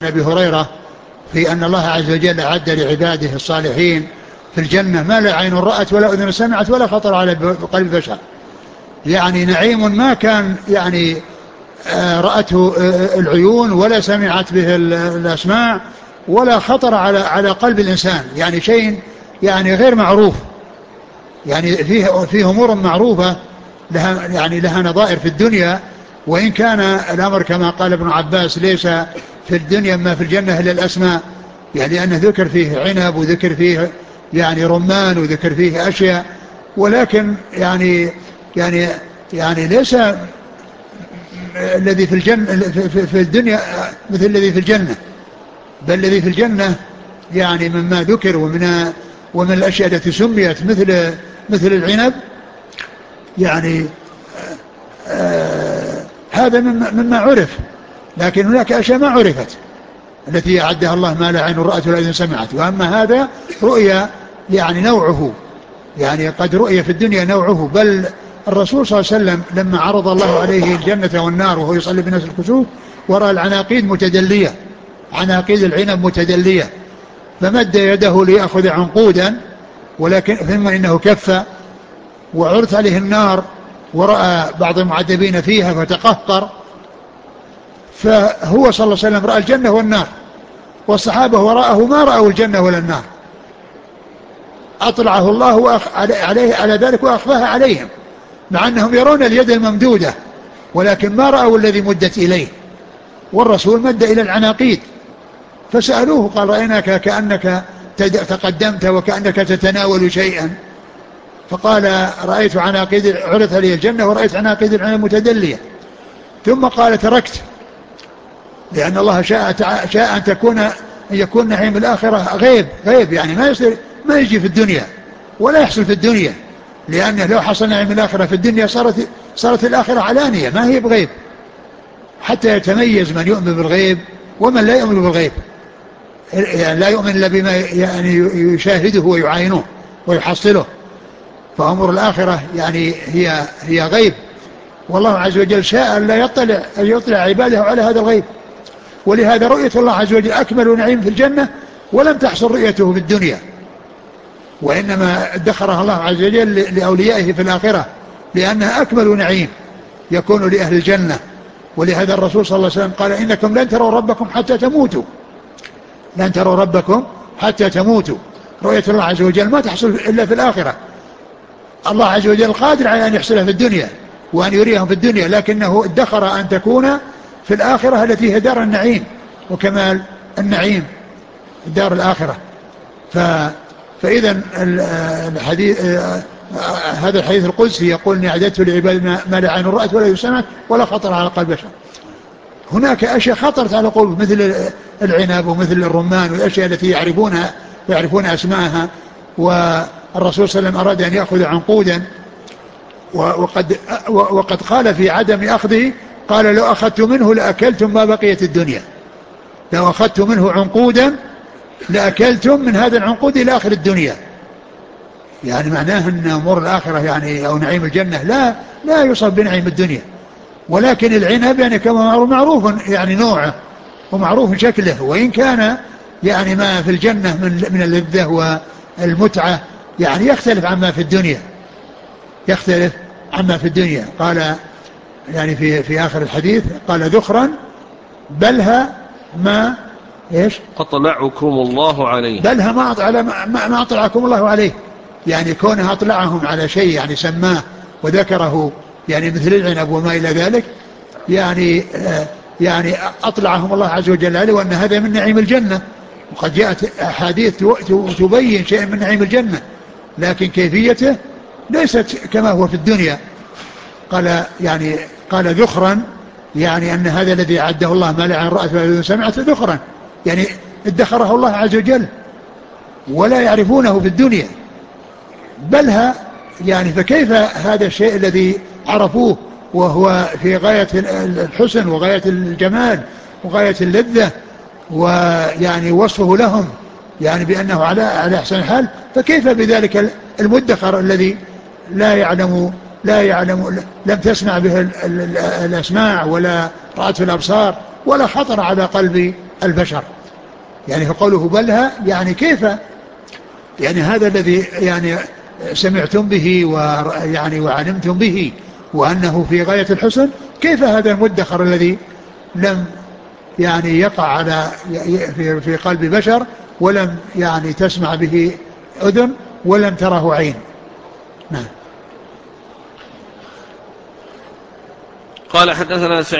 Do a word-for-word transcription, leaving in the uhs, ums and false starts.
أبي هريرة في أن الله عز وجل أعد لعباده الصالحين في الجنة ما لا عين رأت ولا أذن سمعت ولا خطر على قلب بشر، يعني نعيم ما كان يعني رأته العيون ولا سمعت به الأسماع ولا خطر على على قلب الإنسان، يعني شيء يعني غير معروف، يعني فيه فيه أمور معروفة لها يعني لها نظائر في الدنيا، وإن كان الأمر كما قال ابن عباس ليس في الدنيا ما في الجنة إلا الأسماء، يعني لأنه ذكر فيه عنب وذكر فيه يعني رمان وذكر فيه أشياء، ولكن يعني يعني يعني ليس الذي في الجنة في, في الدنيا مثل الذي في الجنة، بل الذي في الجنة يعني مما ذكر ومن ومن الأشياء التي سميت مثل مثل العنب، يعني آه هذا مما, مما عرف، لكن هناك أشياء ما عرفت التي أعدها الله ما لا عين رأت ولا أذن سمعت، وأما هذا رؤيا يعني نوعه، يعني قد رؤيا في الدنيا نوعه، بل الرسول صلى الله عليه وسلم لما عرض الله عليه الجنة والنار وهو يصلي بالناس الكسوف ورأى العناقيد متدلية، عناقيد العنب متدلية، فمد يده ليأخذ عنقودا، ولكن ثم إنه كف وعرض عليه النار ورأى بعض المعذبين فيها فتقهقر، فهو صلى الله عليه وسلم رأى الجنة والنار، والصحابة وراءه ما رأوا الجنة ولا النار، أطلعه الله عليه على ذلك وأخفاها عليهم، مع أنهم يرون اليد الممدودة ولكن ما رأوا الذي مدت إليه، والرسول مد إلى العناقيد، فسألوه قال رأيناك كأنك تقدمت وكأنك تتناول شيئا، فقال رأيت عناقيد عرضت لي الجنة ورأيت عناقيد العنب متدلية، ثم قال تركت، لأن الله شاء شاء أن تكون أن يكون نعيم الآخرة غيب غيب، يعني ما يصير ما يجي في الدنيا ولا يحصل في الدنيا، لأنه لو حصل نعيم الآخرة في الدنيا صارت صارت الآخرة علانية ما هي بغيب، حتى يتميز من يؤمن بالغيب ومن لا يؤمن بالغيب، يعني لا يؤمن إلا بما يعني يشاهده ويعاينه ويحصله، فأمر الآخرة يعني هي هي غيب، والله عز وجل شاء أن لا يطلع أن يطلع عباده على هذا الغيب، ولهذا رؤية الله عز وجل أكمل نعيم في الجنة ولم تحصل رؤيته في الدنيا، وإنما ادخرها الله عز وجل لأوليائه في الآخرة، لأنها أكمل نعيم يكون لأهل الجنة، ولهذا الرسول صلى الله عليه وسلم قال إنكم لن تروا ربكم حتى تموتوا، لن تروا ربكم حتى تموتوا، رؤية الله عز وجل ما تحصل إلا في الآخرة، الله عز وجل قادر على أن يحصلها في الدنيا وأن يريهم في الدنيا، لكنه ادخر أن تكون في الآخرة التي هي دار النعيم وكمال النعيم دار الآخرة. ف فإذا الحديث هذا الحديث القدسي يقول إني أعددت لعباد ما لا عين رأت ولا سمعت ولا خطر على قلب بشر. هناك أشياء خطرت على قلوب مثل العنب ومثل الرمان والأشياء التي يعرفونها ويعرفون أسماءها، والرسول صلى الله عليه وسلم أراد أن يأخذ عنقودا وقد وقد قال في عدم أخذه، قال لو أخذت منه لأكلتم ما بقيت الدنيا، لو أخذت منه عنقودا لأكلتم من هذا العنقود إلى آخر الدنيا، يعني معناه أن أمور الآخرة يعني أو نعيم الجنة لا لا يوصف بنعيم الدنيا، ولكن العنب يعني كما معروف يعني نوعه ومعروف شكله، وإن كان يعني ما في الجنة من من اللذة والمتعة يعني يختلف عما في الدنيا، يختلف عما في الدنيا. قال يعني في في آخر الحديث قال ذخرا بلها ما ايش أطلعكم الله عليه، بلها ما على ما, ما أطلعكم الله عليه، يعني كونها أطلعهم على شيء يعني سماه وذكره يعني مثل العنب وما إلى ذلك، يعني آه يعني أطلعهم الله عز وجل عليه، وأن هذا من نعيم الجنة، وقد جاءت أحاديث تبين شيء من نعيم الجنة، لكن كيفيته ليست كما هو في الدنيا. قال يعني قال ذخرا، يعني أن هذا الذي أعده الله ما لا عين رأت ولا أذن سمعت ذخرا، يعني ادخره الله عز وجل ولا يعرفونه في الدنيا، بلها يعني فكيف هذا الشيء الذي عرفوه وهو في غاية الحسن وغاية الجمال وغاية اللذة، ويعني وصفه لهم يعني بأنه على على أحسن الحال، فكيف بذلك المدخر الذي لا يعلم لا يعلم لم تسمع به الأسماع ولا رأته الأبصار ولا خطر على قلب البشر. يعني قوله بلها يعني كيف، يعني هذا الذي يعني سمعتم به ويعني وعلمتم به وأنه في غاية الحسن، كيف هذا المدخر الذي لم يعني يقع على في, في قلب بشر ولم يعني تسمع به أذن ولم تره عين. نعم. قال حدثنا